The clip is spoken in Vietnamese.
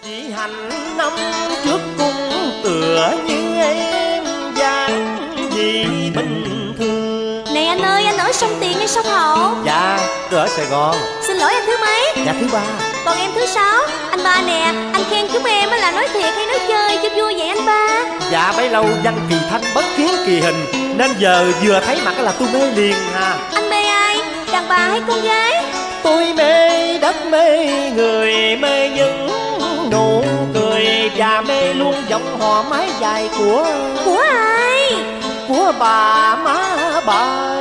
Chị Hạnh năm trước cũng tựa như em, dáng gì bình thường. Này anh ơi, anh ở sông Tiền hay sông Hậu? Dạ, tôi ở Sài Gòn. Xin lỗi, anh thứ mấy? Dạ thứ ba. Còn em thứ sáu. Anh ba nè, anh khen chúng em là nói thiệt hay nói chơi cho vui vậy anh ba? Dạ bấy lâu văn kỳ thanh bất kiến kỳ hình, nên giờ vừa thấy mặt là tôi mê liền à. Anh mê ai? Đàn bà hay con gái? Tôi mê đất mê người, mê những nụ cười, và mê luôn giọng hò mái dài của ai? Của bà má bà.